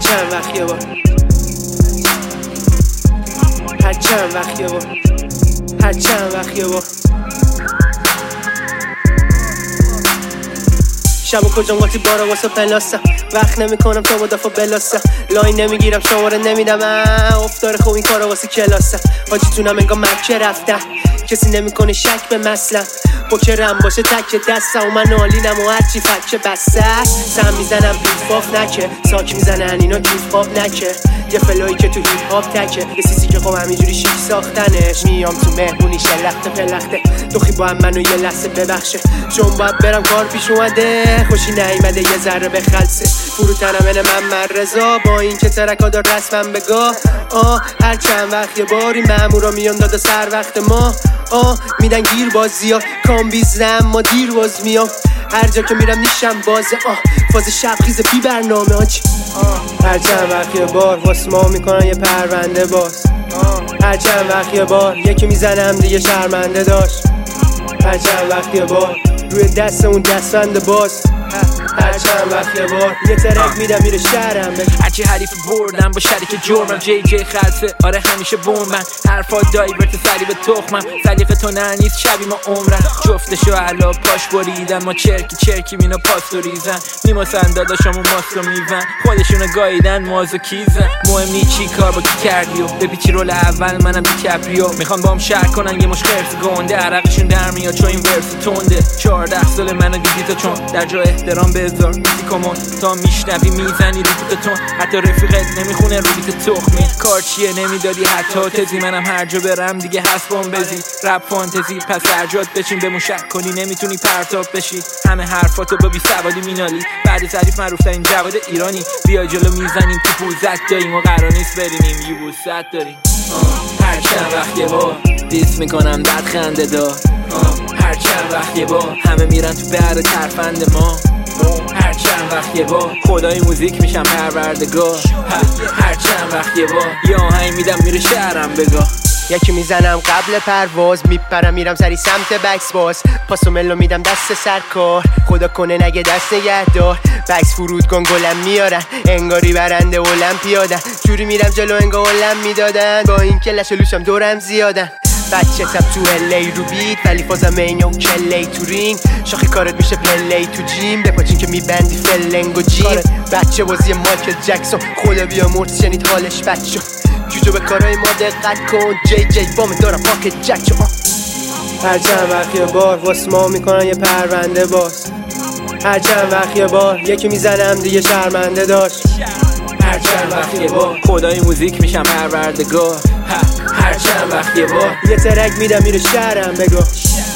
چند وقت یه بار، هر چند وقت یه بار، هر چند وقت یه بار. شب و کجا قاطی بارا واسه پلاستم، وقت نمی کنم تا با دفعه بلاستم، لاین نمیگیرم شماره نمیدم، افتار خوب این کارا واسه کلاستم. حاجی تونم انگار مکه رفتم، کسی نمیکنه شک به مثلا پوکرم باشه تک دستم و من آلینم و هرچی فکه بسته سم میزنم بیفاف نکه، ساک میزنن اینا کیف هاپ نکه، یه فلایی که تو هیپ هاپ تکه، یه سیسی که خب همینجوری شیک ساختنش. میام تو مهمونی شلخته پلخته، دوخی با هم منو یه لحظه ببخشه، چون باید برم کار پیش اومده، خوشی نیومده یه ذره به خلصه. فروتنم اینه من رضا، با این که ترکا دار رسمم بگاه. هر چند وقت یه باری مامورا میان داده سر وقت ما، میدن گیر بازیا کام بیزم ما دیر باز میام، هر جا که میرم نیشم بازه. فاز شب خیزه بی برنامه آجی. هر چند وقت یه بار واسه ما میکنن یه پرونده باز، هر چند وقت یه بار یکی میزنم دیگه شرمنده داشت، هر چند وقت یه بار روی دست اون دستبند باز، هر چند وقت یه بار یه ترک میدم میره شهرم. هرچی حریف بردم با شریک جرمم، جی جی خلصه آره همیشه بومن، حرفا دایورت سری به تخمم، صدیق تو نه نیست شبی ما عمرن، جفتشو علا پاش بریدن، ما چرکی مینو پاستو ریزن، میماسن داداشامون ماستو میزن، خودشونو گاییدن مازو کیزن، مهم نی چی کار با کی کردیو، بپیچی رول اول منم دیکپریو، میخوان بام شهر کنن یه مش خرس گنده، عرقشون در میاد چون این ورس تنده، 14 سال منو دیدی تو چون در جا احترام بذار میسی کمون، تا میشنوی میزنی ریتتون، حتی رفیقت نمیخونه رویت تخمی، کار چیه نمیدادی حتی تزی، منم هر جا برم دیگه هست بام بزی، رپ فانتزی پس هرجات بچین به مشک کنی نمیتونی پرتاب بشی، همه حرفاتو با بی سوادی مینالی، بعد ظریف معروف ترین جواد ایرانی، بیا جلو میزنیم تو پوزت داریم و قرار نیست برینیم یبوست داریم. هر چند وقت یه بار دیس میکنم بد خنده دار، هر چند وقت یه بار همه میرن تو بر ترفند ما، هر چند وقت یه بار خدای موزیک میشم پروردگار، هر چند وقت یه بار یه آهنگ میدم میره شهرم بگاه، یکی میزنم قبل پرواز، میپرم میرم سری سمت بکس باز، پاسو ملو میدم دست سرکار، خدا کنه نگه دست نگهدار، بکس فرودگان گلم میارن انگاری برنده المپیادن، جوری میرم جلو انگار علم میدادن، با این که لش لوشم دورم زیادن، بچه تب تو الی رو بیت ولی فازم اینو و کلی تو رینگ، شاخی کارت میشه پلی تو جیم، بپاچین که میبندی فلنگ و جیم، بچه بازی مایکل جکسون خدا بیا مرد شنید حالش بد شد، جوجو به کارای ما دقت کن، جی جی بام دارم پاکت جک. هر چند وقت یه بار واسه ما میکنن یه پرونده باز، هر چند وقت یه بار یکی میزنم دیگه شرمنده داشت، هر چند وقت یه بار خدای موزیک میشم پروردگار، هر چند وقت یه بار یه ترک میدم میره شهرم بگو.